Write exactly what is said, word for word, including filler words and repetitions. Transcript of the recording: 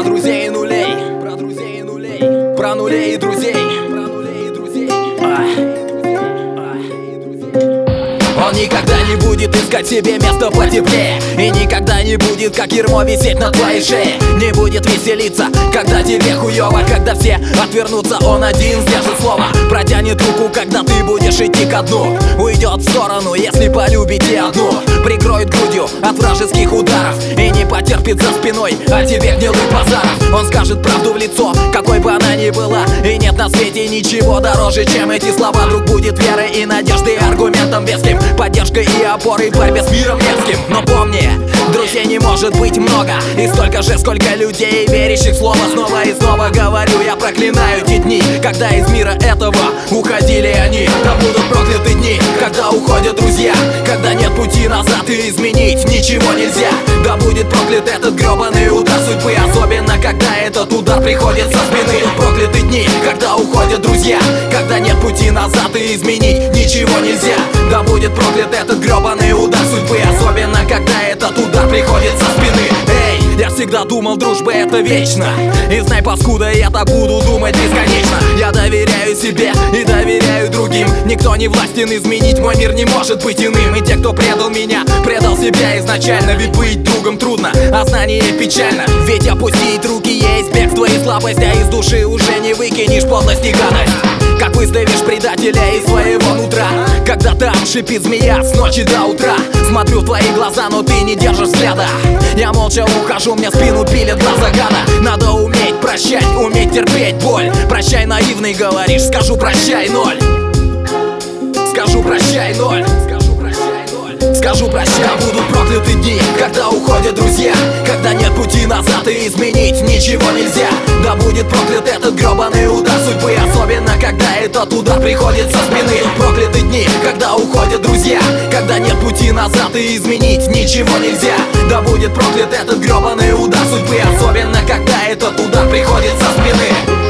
Про друзей и нулей, про друзей и нулей, про нулей и друзей, про нулей и друзей. Он никогда не будет искать себе место потеплее, и никогда не будет, как ермо, висеть на твоей шее. Не будет веселиться, когда тебе хуёво, когда все отвернутся, он один сдержит слово. Протянет руку, когда ты будешь идти ко дну. Уйдет в сторону, если полюбите одну. Прикроет грудью от вражеских ударов и не потерпит за спиной от тебе гнилых базаров. Он скажет правду в лицо, какой бы она ни была, и нет на свете ничего дороже, чем эти слова. Друг будет верой и надеждой, аргументом веским, поддержкой и опорой в борьбе с миром мерзким. Но помни, друзей не может быть много, и столько же, сколько людей, верящих в слово. Снова и снова говорю, я проклинаю те дни, когда из мира этого уходили они. Да будут прокляты дни, когда уходят друзья, когда нет пути назад и изменить ничего нельзя. Да будет проклят этот гребаный удар судьбы, особенно когда этот удар приходит со спины. Прокляты дни, когда уходят друзья, когда нет пути назад и изменить ничего нельзя. Да будет проклят этот гребаный удар судьбы, особенно когда этот удар приходит со спины. Эй, я всегда думал, дружба это вечно, и знай, паскуда, я так буду думать бесконечно. Я доверяю себе и доверяю другим. Никто не властен изменить, мой мир не может быть иным. И те, кто предал меня, предал себя изначально. Ведь быть другом трудно, а знание печально. Ведь опустить руки есть бегство и слабость, а из души уже не выкинешь подлость и гадость. Как выставишь предателя из своего нутра, когда там шипит змея с ночи до утра. Смотрю в твои глаза, но ты не держишь взгляда. Я молча ухожу, мне спину пилят глаза гада. Надо уметь прощать, уметь терпеть боль. Прощай, наивный, говоришь, скажу прощай, ноль. Скажу прощай, ноль. Скажу прощай. Да будут прокляты дни, когда уходят друзья, когда нет пути назад и изменить ничего нельзя. Да будет проклят этот гребаный удар судьбы, особенно когда этот удар приходит со спины. Прокляты дни, когда уходят друзья, когда нет пути назад и изменить ничего нельзя. Да будет проклят этот гребаный удар судьбы, особенно когда этот удар приходит со спины.